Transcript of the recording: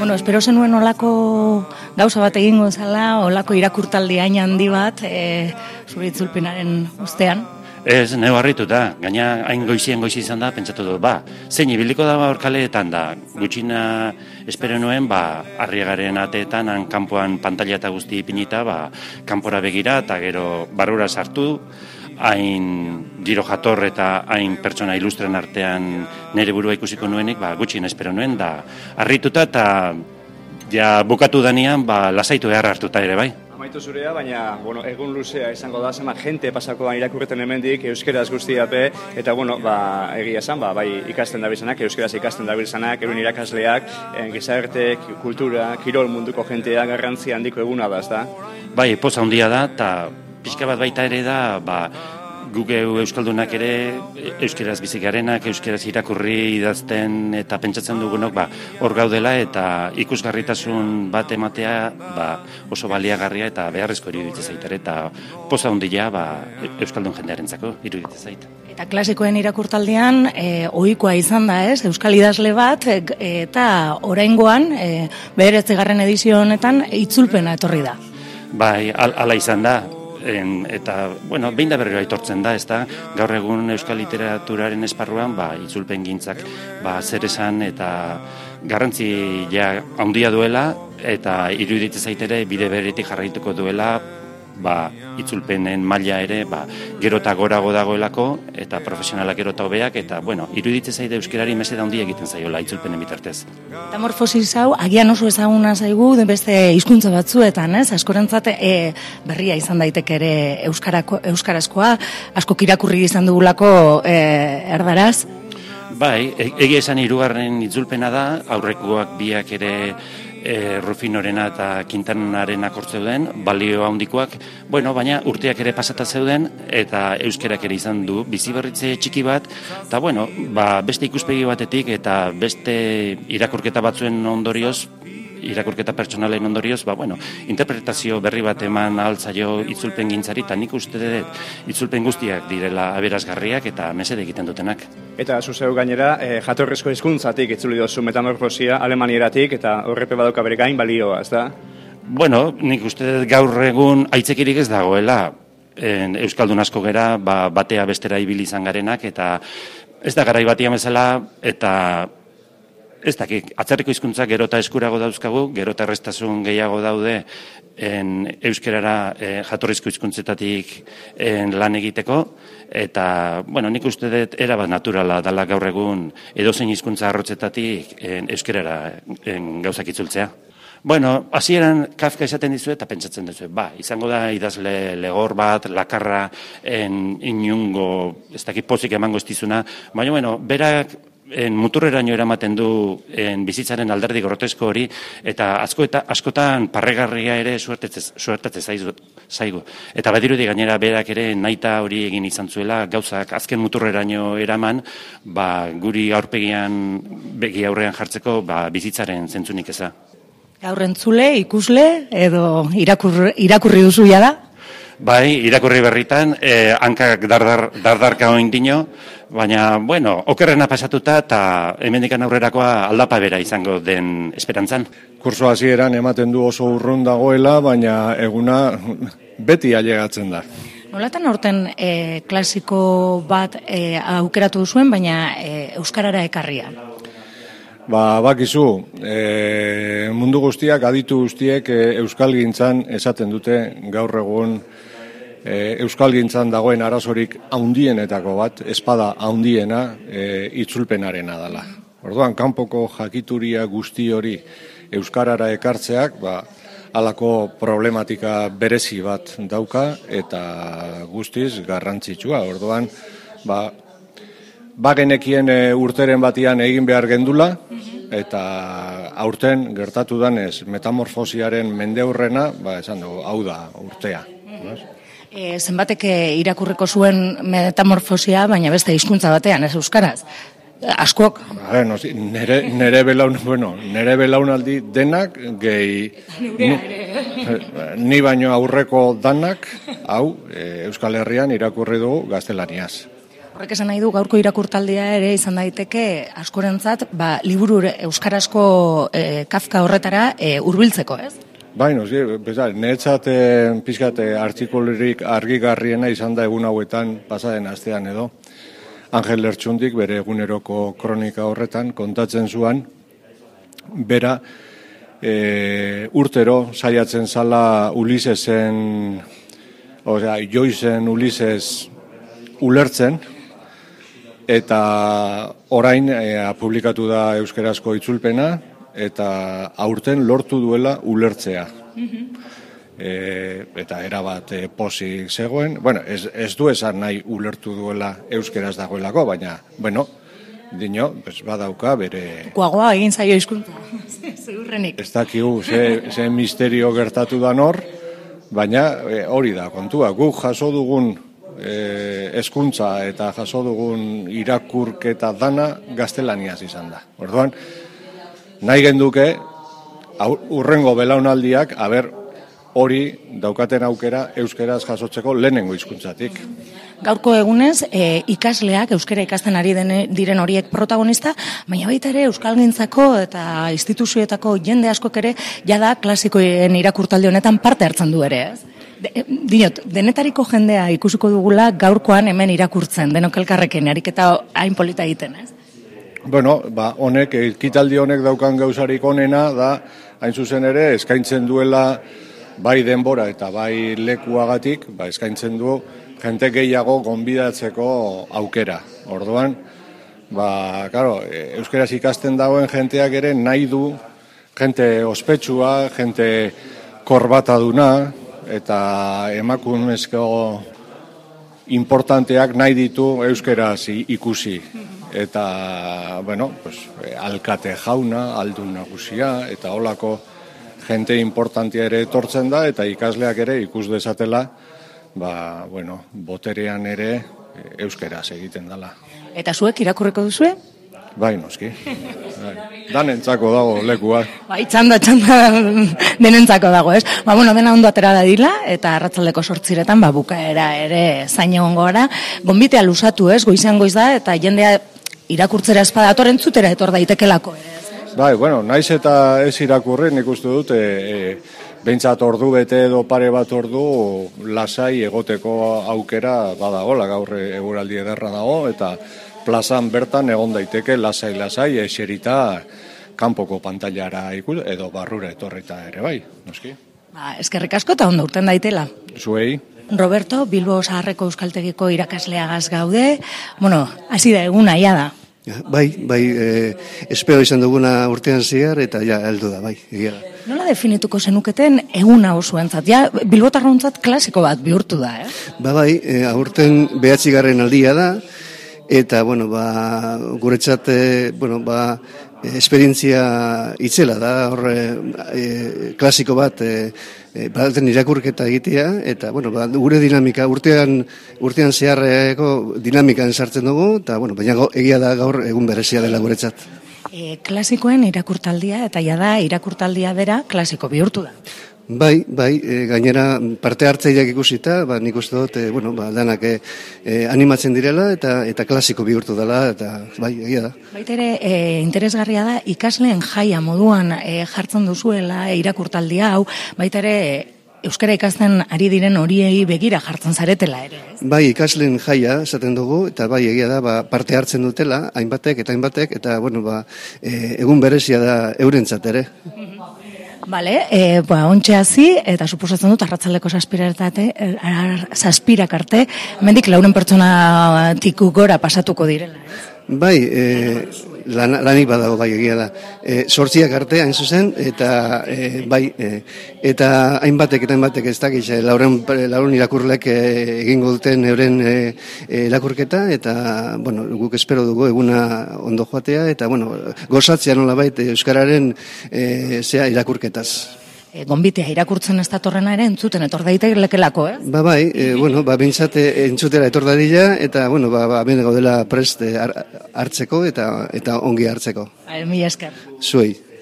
Bueno, espero zenuen olako gauza bat egingo zala, olako irakurtaldi hain handi bat, zure itzulpenaren ostean. Ez, neu harrituta, gaina hain goizi izan da, pentsatu du, zein ibiliko da hor kaleetan da, gutxina espero nuen, Arriagaren ateetan, han kanpoan pantalla eta guzti ipinita, kanpora begira, eta gero barrura sartu, hain giro jator eta hain pertsona ilustren artean nire burua ikusiko nuenik, gutxien espero nuen, da harrituta eta ja bukatu danean, lasaitu behar hartuta ere bai. Amaitu zurea, baina egun luzea izango da, zema jente pasakoan irakurreten hemendik, euskeraz guztiape, eta egia esan, bai ikasten dabiltzanak, euskeraz ikasten dabiltzanak, eruen irakasleak, gizartek, kultura, kirol munduko jentea garrantzia handiko eguna da, ezta? Bai, poza handia da, eta pixka bat baita ere da, guk euskaldunak ere, euskeraz bizi garenak, euskeraz irakurri idazten eta pentsatzen dugunok, hor gaudela eta ikusgarritasun bat ematea, oso baliagarria eta beharrezko iruditzen zaitere, eta poza handia, euskaldun jendearentzako iruditzen zait. Eta klasikoen irakurtaldian, ohikoa izan da, ez? Euskal idazle bat, eta oraingoan, 9. edizio honetan, itzulpena etorri da. Bai, ala izan da. Eta, behin da berriro aitortzen da, ez da, gaur egun euskal literaturaren esparruan, itzulpen gintzak, zer esan eta garrantzi handia duela, eta iruditzen zaitere bide beretik jarraituko duela, itzulpenen maila ere, gero eta gorago dagoelako, eta profesionalak gero eta hobeak, eta, iruditzen zaite euskerari meseda handia egiten zaiola itzulpenen bitartez. Metamorfosis hau, agian oso ezaguna zaigu, beste hizkuntza batzuetan, ez? Askorentzat berria izan daiteke ere euskarazkoa, asko irakurri izan dugulako erdaraz. Bai, egia esan 3. itzulpena da, aurrekoak biak ere Rufinorena eta Quintanarena zeuden, balio handikoak, baina urteak ere pasata zeuden, eta euskerak ere izan du biziberritze txiki bat, eta beste ikuspegi batetik eta beste irakurketa batzuen ondorioz, irakurketa pertsonalen ondorioz, interpretazio berri bat eman ahaltzaio itzulpen gintzari, eta nik uste dut itzulpen guztiak direla aberasgarriak eta mesede egiten dutenak. Eta zuzeu gainera, jatorrezko hizkuntzatik itzuli dozu metamorfosia alemanieratik, eta horrepe badoka bere gain balioa, ez da? Nik uste dut gaur egun aitzekirik ez dagoela, euskaldun asko gera, batea bestera ibili izan garenak, eta ez da garai batia bezala, eta ez dakik, atzerriko hizkuntzak gero eta eskurago dauzkagu, gero eta erreztasun gehiago daude euskerara jatorrizko hizkuntzetatik lan egiteko, eta, nik uste dut erabat naturala dela gaur egun edozein hizkuntza arrotzetatik euskerara gauzak itzultzea. Hasieran Kafka esaten dizu eta pentsatzen duzu, izango da idazle legor bat, lakarra, inungo, ez dakit pozik emango ez dizuna, baina, berak muturreraino eramaten du bizitzaren alderdi grotesko hori, eta askotan parregarria ere suertatzen zaigu. Eta badirudi gainera berak ere nahita hori egin izan zuela, gauzak azken muturreraino eraman, guri aurpegian begi aurrean jartzeko bizitzaren zentzunik eza. Gaur entzule, ikusle, edo irakurri duzu da? Bai, irakurri berritan, hankak dardarka oin dino, baina, okerrena pasatuta eta hemendikan aurrerakoa aldapa bera izango den esperantzan. Kurso hasieran ematen du oso urrun dagoela, baina eguna beti ailegatzen da. Nolatan aurten klasiko bat aukeratu duzuen, baina euskarara ekarria? Bakizu, mundu guztiak, aditu guztiek euskalgintzan esaten dute gaur egun euskalgintzan dagoen arazorik haundienetako bat, espada haundiena itzulpenarena dela. Orduan, kanpoko jakituria guzti hori euskarara ekartzeak, halako problematika berezi bat dauka eta guztiz garrantzitsua. Orduan, bagenekien urteren batian egin behar gendula, eta aurten gertatu danez metamorfosiaren mendeurrena, esan dugu, hau da urtea. Zenbatek irakurriko zuen metamorfosia, baina beste hizkuntza batean, ez euskaraz? Askok? Nere belaunaldi denak, ni baino aurreko danak, hau, Euskal Herrian irakurri dugu gaztelaniaz. Horrek esan nahi du gaurko irakurtaldia ere izan daiteke askorentzat, liburu euskarazko Kafka horretara hurbiltzeko, ez? Bai, niretzat pixkat artikulurik argigarriena izan da egun hauetan pasaden astean edo. Angel Lertxundik bere eguneroko kronika horretan kontatzen zuan, bera urtero saiatzen zala Ulisesen, Joycen Ulises ulertzen, eta orain publikatu da euskerazko itzulpena, eta aurten lortu duela ulertzea. Eta erabat pozik zegoen. Bueno, ez du esan nahi ulertu duela euskeraz dagoelako, baina, dino, badauka bere... Guagoa egin zaio hizkuntza, ziurrenik. Ez dakigu ze misterio gertatu da nor, baina hori da kontua. Guk jaso dugun hezkuntza eta jaso dugun irakurketa dana gaztelaniaz izan da. Orduan, nahi genduke, urrengo belaunaldiak, hori daukaten aukera euskeraz jasotzeko lehenengo hizkuntzatik. Gaurko egunez, ikasleak euskara ikasten ari diren horiek protagonista, baina baita ere euskalgintzako eta instituzioetako jende askok ere jada klasikoen irakurtaldi honetan parte hartzen du ere, ez? Denetariko jendea ikusiko dugula gaurkoan hemen irakurtzen, denok elkarrekin, ariketa hain polita egiten, ez? Honek, ekitaldi honek daukan gauzarik onena da, hain zuzen ere, eskaintzen duela bai denbora eta bai lekuagatik, eskaintzen du jente gehiago gonbidatzeko aukera. Orduan, euskeraz ikasten dagoen jenteak ere nahi du jente ospetsua, jente korbataduna eta emakumezko importanteak nahi ditu euskeraz ikusi. Eta, alkate jauna, aldun nagusia, eta holako jente importantia ere etortzen da, eta ikasleak ere ikus dezatela, boterean ere euskeraz egiten dela. Eta zuek irakurriko duzue? Bai, noski. Danentzako dago lekua. Txanda denentzako dago, ez? Dena ondo atera da dila, eta arratsaldeko 8:00 bukaera ere zain egongo gara. Gonbitea luzatu, ez? Goizean goiz da, eta jendea irakurtzera espadator entzutera etor daitekelako ere, ez? Bai, naiz eta ez irakurri, nik uste dut, behintzat ordu bete edo pare bat ordu lasai egoteko aukera badagola, gaur eguraldi ederra dago, eta plazan bertan egon daiteke lasai eserita kanpoko pantailara edo barrura etorrita ere bai, noski? Eskerrik asko eta ondo urten daitela. Zuei. Roberto, Bilbo Zaharreko Euskaltegiko irakasleagaz gaude. Hasi da eguna, ia da. Bai, espero izan duguna urtean ziar eta heldu da, bai, egia da. Nola definituko zenuketen eguna osoentzat? Bilbotarrontzat klasiko bat bihurtu da, eh? Bai, aurten 9. aldia da, eta, guretzat, esperientzia itzela da, klasiko bat, baten irakurketa egitea, eta, gure dinamika, urtean zeharreko dinamikan sartzen dugu, eta, baina egia da gaur egun berezia dela guretzat. Klasikoen irakurtaldia, eta jada irakurtaldia bera klasiko bihurtu da. Bai, gainera parte hartzaileak ikusita, nik uste dut, danak animatzen direla eta klasiko bihurtu dela, eta bai, egia da. Baita ere, interesgarria da, ikasleen jaia moduan jartzen duzuela irakurtaldia hau, baita ere, euskara ikasten ari diren horiei begira jartzen zaretela ere, ez? Bai, ikasleen jaia esaten dugu, eta bai, egia da, parte hartzen dutela, hainbatek, eta, egun berezia da eurentzat ere. Bale, ontxe hazi, eta suposatzen dut, arratsaldeko 7:00 arte, hemendik 400 pertsonatik gora pasatuko direla, ez? Bai, lanik badago, bai, egia da. 8 arte, hain zuzen, eta eta hainbatek ez dakit, laurehun irakurlek egingo duten euren irakurketa, eta, guk espero dugu eguna ondo joatea, eta, gozatzea nolabait euskararen irakurketaz. Gonbitea irakurtzen ez datorrena ere entzuten etor daitekelako, eh? Bai, bintzat entzutera etor dadila, eta, ben gaudela prest hartzeko eta ongi hartzeko. Mila esker. Zuei.